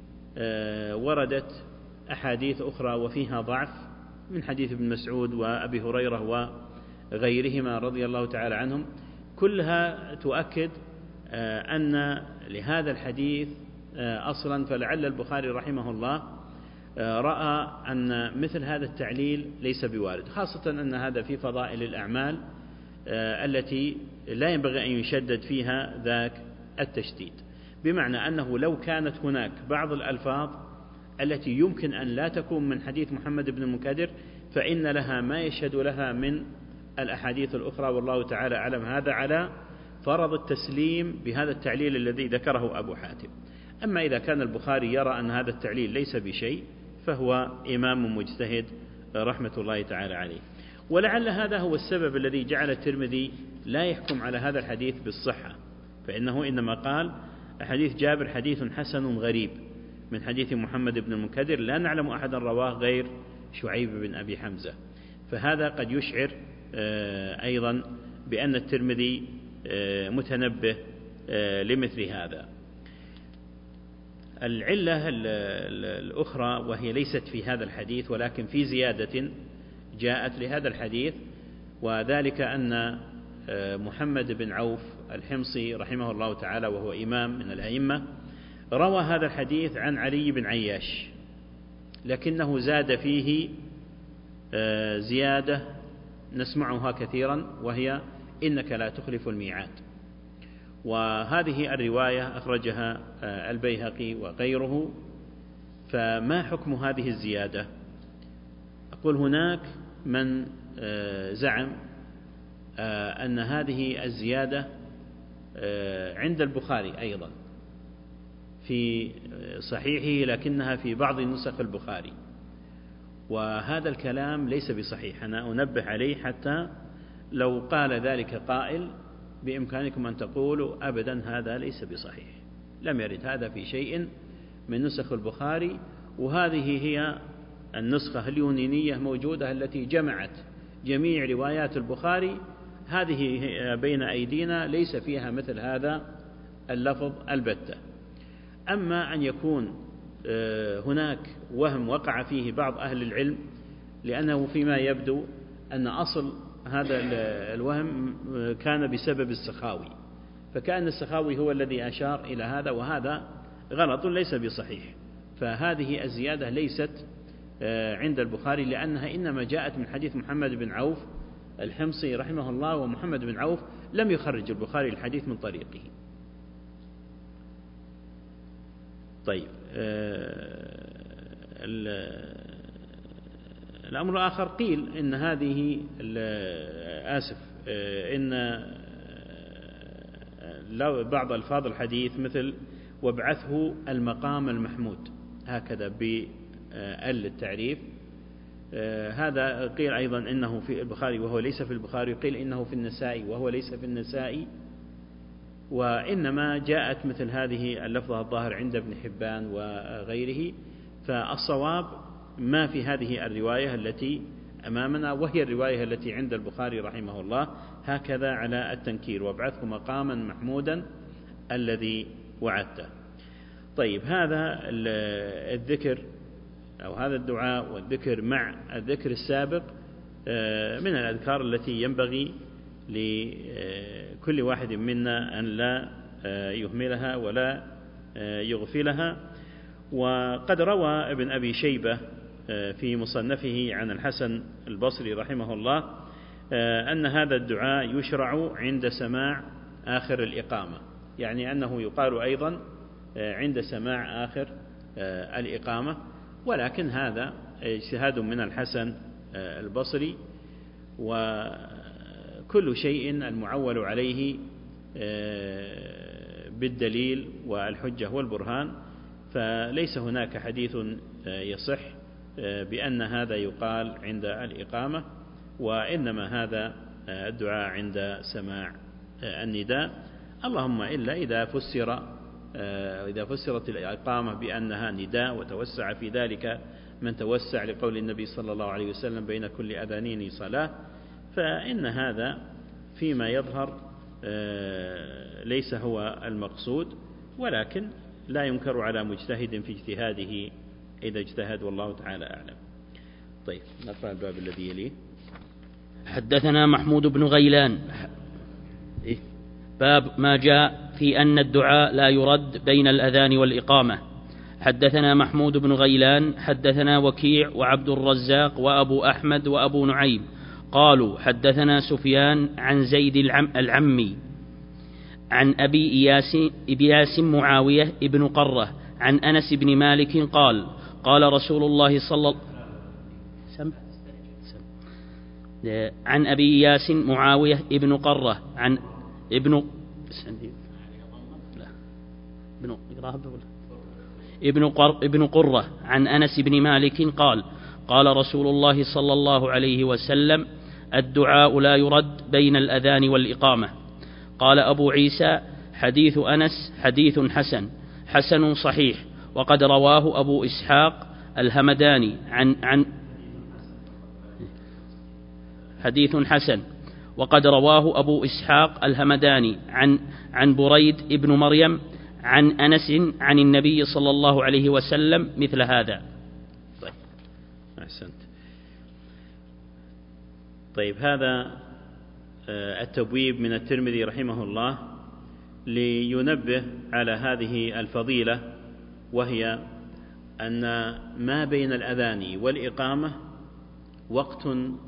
وردت أحاديث أخرى وفيها ضعف من حديث ابن مسعود وأبي هريرة وغيرهما رضي الله تعالى عنهم، كلها تؤكد أن لهذا الحديث أصلا، فلعل البخاري رحمه الله رأى أن مثل هذا التعليل ليس بوارد، خاصة أن هذا في فضائل الأعمال التي لا ينبغي أن يشدد فيها ذاك التشديد، بمعنى أنه لو كانت هناك بعض الألفاظ التي يمكن أن لا تكون من حديث محمد بن المنكدر فإن لها ما يشهد لها من الأحاديث الأخرى، والله تعالى أعلم. هذا على فرض التسليم بهذا التعليل الذي ذكره أبو حاتم. أما إذا كان البخاري يرى أن هذا التعليل ليس بشيء فهو إمام مجتهد رحمة الله تعالى عليه. ولعل هذا هو السبب الذي جعل الترمذي لا يحكم على هذا الحديث بالصحة، فإنه إنما قال حديث جابر حديث حسن غريب من حديث محمد بن المنكدر لا نعلم أحدا رواه غير شعيب بن أبي حمزة، فهذا قد يشعر أيضا بأن الترمذي متنبه لمثل هذا. العلة الأخرى وهي ليست في هذا الحديث ولكن في زيادة جاءت لهذا الحديث، وذلك أن محمد بن عوف الحمصي رحمه الله تعالى وهو إمام من الأئمة روى هذا الحديث عن علي بن عياش، لكنه زاد فيه زيادة نسمعها كثيرا وهي إنك لا تخلف الميعاد، وهذه الرواية أخرجها البيهقي وغيره. فما حكم هذه الزيادة؟ أقول هناك من زعم أن هذه الزيادة عند البخاري أيضا في صحيحه لكنها في بعض نسخ البخاري، وهذا الكلام ليس بصحيح. أنا أنبه عليه حتى لو قال ذلك قائل بإمكانكم أن تقولوا أبدا هذا ليس بصحيح، لم يرد هذا في شيء من نسخ البخاري. وهذه هي النسخة اليونانية موجودة التي جمعت جميع روايات البخاري، هذه بين أيدينا ليس فيها مثل هذا اللفظ البتة. أما أن يكون هناك وهم وقع فيه بعض أهل العلم، لأنه فيما يبدو أن أصل هذا الوهم كان بسبب السخاوي، فكأن السخاوي هو الذي أشار إلى هذا، وهذا غلط ليس بصحيح. فهذه الزيادة ليست عند البخاري، لأنها إنما جاءت من حديث محمد بن عوف الحمصي رحمه الله، ومحمد بن عوف لم يخرج البخاري الحديث من طريقه. طيب، الأمر الآخر قيل إن هذه آسف إن بعض ألفاظ الحديث مثل وابعثه المقام المحمود، هكذا بأل التعريف، هذا قيل أيضا إنه في البخاري وهو ليس في البخاري، قيل إنه في النسائي وهو ليس في النسائي، وإنما جاءت مثل هذه اللفظة الظاهر عند ابن حبان وغيره. فالصواب ما في هذه الرواية التي أمامنا، وهي الرواية التي عند البخاري رحمه الله، هكذا على التنكير: وابعثه مقاما محمودا الذي وعدته. طيب، هذا الذكر أو هذا الدعاء والذكر مع الذكر السابق من الأذكار التي ينبغي لكل واحد منا أن لا يهملها ولا يغفلها. وقد روى ابن أبي شيبة في مصنفه عن الحسن البصري رحمه الله أن هذا الدعاء يشرع عند سماع آخر الإقامة، يعني أنه يقال أيضا عند سماع آخر الإقامة، ولكن هذا اجتهاد من الحسن البصري، وكل شيء المعول عليه بالدليل والحجة والبرهان، فليس هناك حديث يصح بأن هذا يقال عند الإقامة، وإنما هذا الدعاء عند سماع النداء، اللهم إلا إذا فسر إذا فسرت الإقامة بأنها نداء وتوسع في ذلك من توسع، لقول النبي صلى الله عليه وسلم: بين كل أذانين صلاة، فإن هذا فيما يظهر ليس هو المقصود، ولكن لا ينكر على مجتهد في اجتهاده إذا اجتهد، والله تعالى أعلم. طيب، نقرأ الباب الذي يليه. حدثنا محمود بن غيلان. إيه؟ باب ما جاء في أن الدعاء لا يرد بين الأذان والإقامة. حدثنا محمود بن غيلان حدثنا وكيع وعبد الرزاق وأبو أحمد وأبو نعيم قالوا حدثنا سفيان عن زيد العمي عن أبي إياس, إياس معاوية ابن قرة عن أنس بن مالك قال: قال رسول الله صلى الله عليه وسلم عن أبي إياس معاوية ابن قرة عن ابن ابن قر ابن قرة عن أنس بن مالك قال: قال رسول الله صلى الله عليه وسلم: الدعاء لا يرد بين الأذان والإقامة. قال أبو عيسى: حديث أنس حديث حسن حسن صحيح، وقد رواه أبو إسحاق الهمداني عن عن حديث حسن وقد رواه أبو إسحاق الهمداني عن عن بريد ابن مريم عن أنس عن النبي صلى الله عليه وسلم مثل هذا. طيب، أحسنت. طيب، هذا التبويب من الترمذي رحمه الله لينبه على هذه الفضيلة، وهي أن ما بين الأذان والإقامة وقت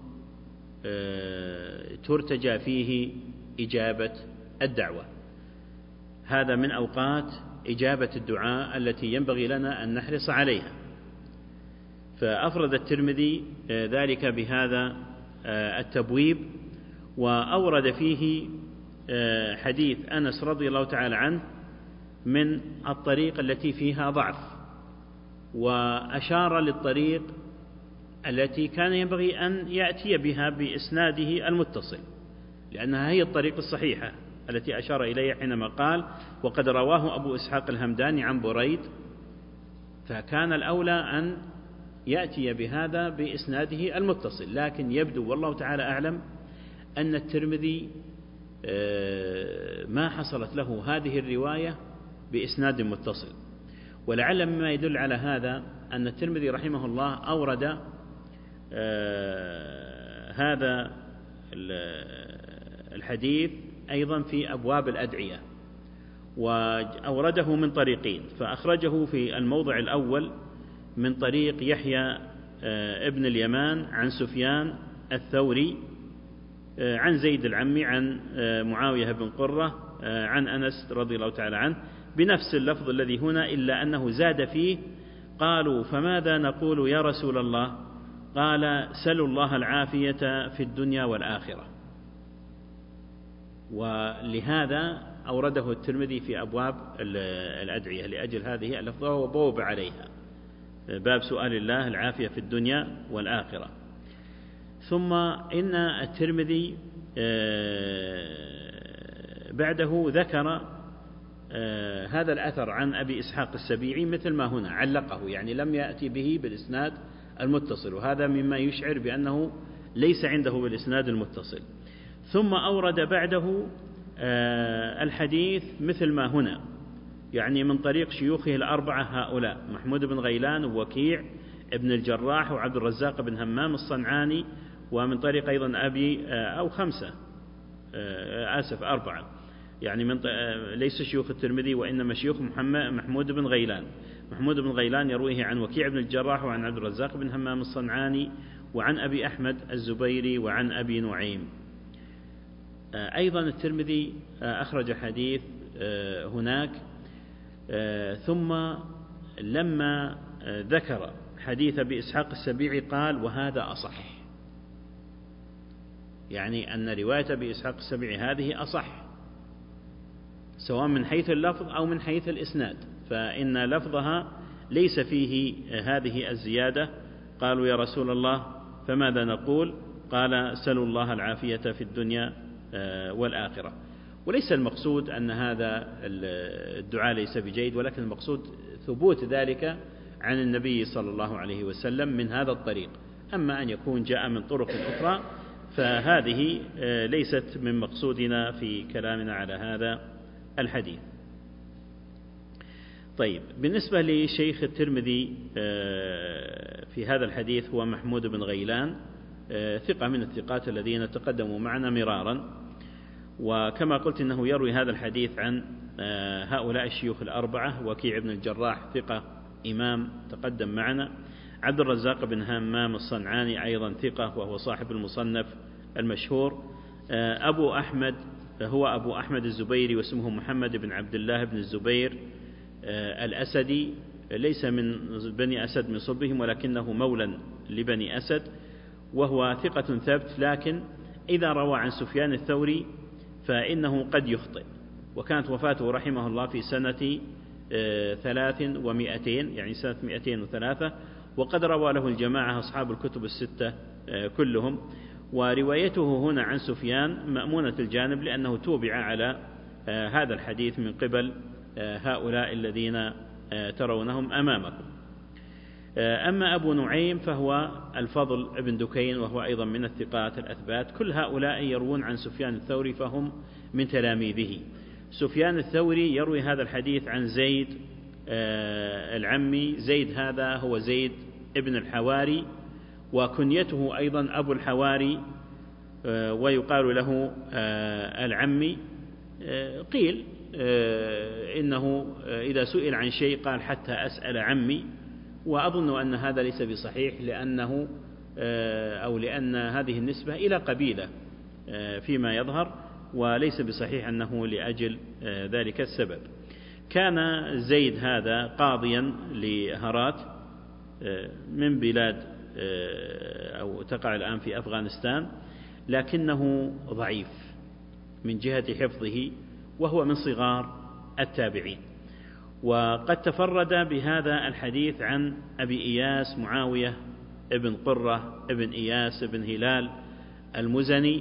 ترتجى فيه إجابة الدعوة، هذا من أوقات إجابة الدعاء التي ينبغي لنا أن نحرص عليها. فأفرد الترمذي ذلك بهذا التبويب، وأورد فيه حديث أنس رضي الله تعالى عنه من الطريق التي فيها ضعف، وأشار للطريق التي كان ينبغي أن يأتي بها بإسناده المتصل، لأنها هي الطريق الصحيحة التي أشار إليها حينما قال: وقد رواه أبو إسحاق الهمداني عن بريد، فكان الأولى أن يأتي بهذا بإسناده المتصل. لكن يبدو والله تعالى أعلم أن الترمذي ما حصلت له هذه الرواية بإسناد متصل. ولعل مما يدل على هذا أن الترمذي رحمه الله أورد هذا الحديث أيضا في أبواب الأدعية، وأورده من طريقين، فأخرجه في الموضع الأول من طريق يحيى ابن اليمان عن سفيان الثوري عن زيد العمي عن معاوية بن قرة عن أنس رضي الله تعالى عنه بنفس اللفظ الذي هنا، إلا أنه زاد فيه: قالوا فماذا نقول يا رسول الله؟ قال: سلوا الله العافية في الدنيا والآخرة. ولهذا أورده الترمذي في أبواب الأدعية لأجل هذه اللفظة وبوب عليها، باب سؤال الله العافية في الدنيا والآخرة. ثم إن الترمذي بعده ذكر هذا الأثر عن أبي إسحاق السبيعي مثل ما هنا علقه، يعني لم يأتي به بالإسناد المتصل، وهذا مما يشعر بأنه ليس عنده بالإسناد المتصل. ثم أورد بعده الحديث مثل ما هنا، يعني من طريق شيوخه الأربعة هؤلاء: محمود بن غيلان ووكيع ابن الجراح وعبد الرزاق بن همام الصنعاني، ومن طريق أيضا أبي أو خمسة آسف أربعة، يعني من ليس شيوخ الترمذي وإنما شيوخ محمود بن غيلان. محمود بن غيلان يرويه عن وكيع بن الجراح وعن عبد الرزاق بن همام الصنعاني وعن أبي أحمد الزبيري وعن أبي نعيم. أيضا الترمذي أخرج حديث هناك، ثم لما ذكر حديث أبي إسحاق السبيعي قال: وهذا أصح، يعني أن رواية أبي إسحاق السبيعي هذه أصح، سواء من حيث اللفظ أو من حيث الإسناد، فإن لفظها ليس فيه هذه الزيادة: قالوا يا رسول الله فماذا نقول؟ قال: سلوا الله العافية في الدنيا والآخرة. وليس المقصود أن هذا الدعاء ليس بجيد، ولكن المقصود ثبوت ذلك عن النبي صلى الله عليه وسلم من هذا الطريق. أما أن يكون جاء من طرق أخرى فهذه ليست من مقصودنا في كلامنا على هذا الحديث. طيب، بالنسبة لشيخ الترمذي في هذا الحديث هو محمود بن غيلان، ثقة من الثقات الذين تقدموا معنا مرارا، وكما قلت إنه يروي هذا الحديث عن هؤلاء الشيوخ الأربعة: وكيع بن الجراح ثقة إمام تقدم معنا، عبد الرزاق بن همام الصنعاني أيضا ثقة وهو صاحب المصنف المشهور، أبو أحمد هو أبو أحمد الزبيري واسمه محمد بن عبد الله بن الزبير الأسدي، ليس من بني أسد من صلبهم ولكنه مولى لبني أسد، وهو ثقة ثبت، لكن إذا روى عن سفيان الثوري فإنه قد يخطئ. وكانت وفاته رحمه الله في سنة ثلاث ومائتين، يعني سنة مائتين وثلاثة، وقد روى له الجماعة أصحاب الكتب الستة كلهم. وروايته هنا عن سفيان مأمونة الجانب، لأنه توبع على هذا الحديث من قبل هؤلاء الذين ترونهم أمامكم. أما أبو نعيم فهو الفضل ابن دكين، وهو أيضا من الثقات الأثبات. كل هؤلاء يروون عن سفيان الثوري فهم من تلاميذه. سفيان الثوري يروي هذا الحديث عن زيد العمي. زيد هذا هو زيد ابن الحواري، وكنيته أيضا أبو الحواري، ويقال له العمي. قيل إنه إذا سئل عن شيء قال: حتى أسأل عمي. وأظن أن هذا ليس بصحيح، لأنه أو لأن هذه النسبة إلى قبيلة فيما يظهر، وليس بصحيح أنه لأجل ذلك السبب. كان زيد هذا قاضيا لهرات من بلاد أو تقع الآن في أفغانستان، لكنه ضعيف من جهة حفظه، وهو من صغار التابعين. وقد تفرد بهذا الحديث عن أبي إياس معاوية ابن قرة ابن إياس ابن هلال المزني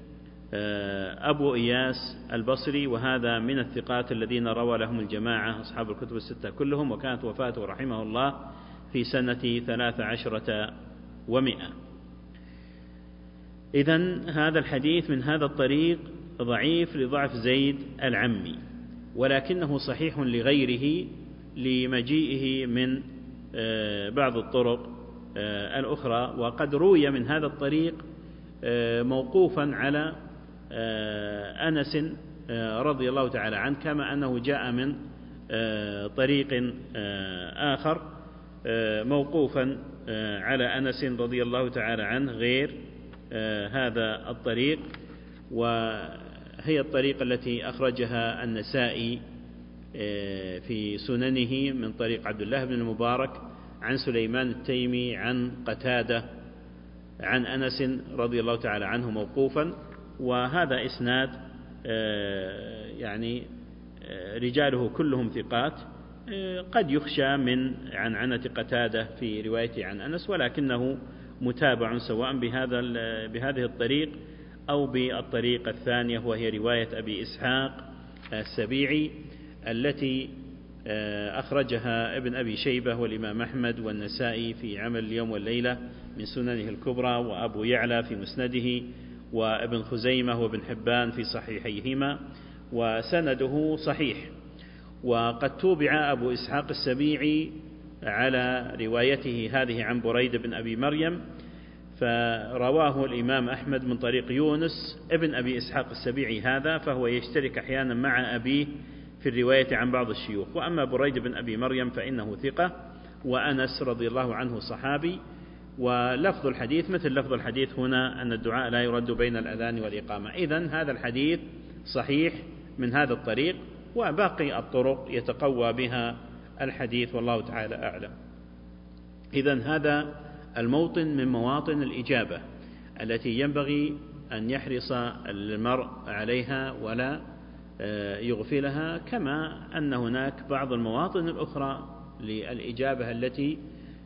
أبو إياس البصري، وهذا من الثقات الذين روى لهم الجماعة أصحاب الكتب الستة كلهم. وكانت وفاته رحمه الله في سنة ثلاث عشرة ومئة. إذن هذا الحديث من هذا الطريق ضعيف لضعف زيد العمي، ولكنه صحيح لغيره لمجيئه من بعض الطرق الأخرى. وقد روي من هذا الطريق موقوفا على أنس رضي الله تعالى عنه، كما أنه جاء من طريق آخر موقوفا على أنس رضي الله تعالى عنه غير هذا الطريق. وهي الطريقة التي أخرجها النسائي في سننه من طريق عبد الله بن المبارك عن سليمان التيمي عن قتادة عن أنس رضي الله تعالى عنه موقوفا. وهذا إسناد يعني رجاله كلهم ثقات، قد يخشى من عنعنة قتادة في روايته عن أنس، ولكنه متابع سواء بهذا بهذه الطريق أو بالطريقة الثانية، وهي رواية أبي إسحاق السبيعي التي أخرجها ابن أبي شيبة والإمام أحمد والنسائي في عمل اليوم والليلة من سننه الكبرى، وأبو يعلى في مسنده، وابن خزيمة وابن حبان في صحيحيهما، وسنده صحيح. وقد توبع أبو إسحاق السبيعي على روايته هذه عن بريد بن أبي مريم، فرواه الإمام أحمد من طريق يونس ابن أبي إسحاق السبيعي هذا، فهو يشترك أحيانا مع أبيه في الرواية عن بعض الشيوخ. وأما بريد بن أبي مريم فإنه ثقة، وأنس رضي الله عنه صحابي. ولفظ الحديث مثل لفظ الحديث هنا أن الدعاء لا يرد بين الأذان والإقامة. إذن هذا الحديث صحيح من هذا الطريق، وباقي الطرق يتقوى بها الحديث، والله تعالى أعلم. إذن هذا الموطن من مواطن الإجابة التي ينبغي أن يحرص المرء عليها ولا يغفلها، كما أن هناك بعض المواطن الأخرى للإجابة التي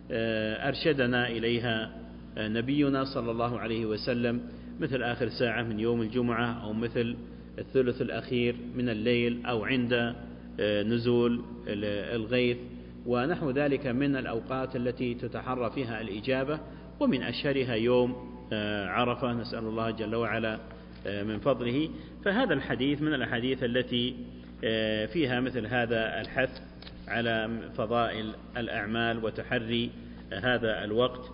أرشدنا إليها نبينا صلى الله عليه وسلم، مثل آخر ساعة من يوم الجمعة، أو مثل الثلث الأخير من الليل، أو عند نزول الغيث، ونحو ذلك من الأوقات التي تتحرى فيها الإجابة. ومن أشهرها يوم عرفة، نسأل الله جل وعلا من فضله. فهذا الحديث من الأحاديث التي فيها مثل هذا الحث على فضائل الأعمال وتحري هذا الوقت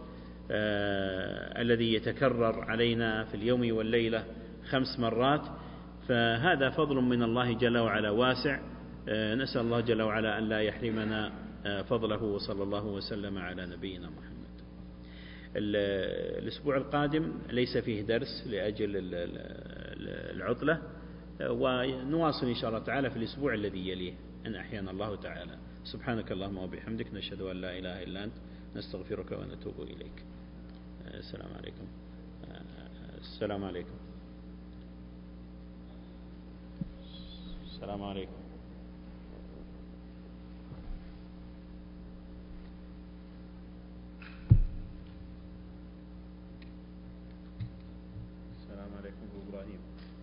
الذي يتكرر علينا في اليوم والليلة خمس مرات. فهذا فضل من الله جل وعلا واسع، نسأل الله جل وعلا أن لا يحرمنا فضله، وصلى الله وسلم على نبينا محمد. الأسبوع القادم ليس فيه درس لأجل العطلة، ونواصل إن شاء الله تعالى في الأسبوع الذي يليه إن أحيانا الله تعالى. سبحانك اللهم وبحمدك، نشهد أن لا إله إلا أنت، نستغفرك ونتوب إليك. السلام عليكم. السلام عليكم. السلام عليكم. السلام عليكم إبراهيم.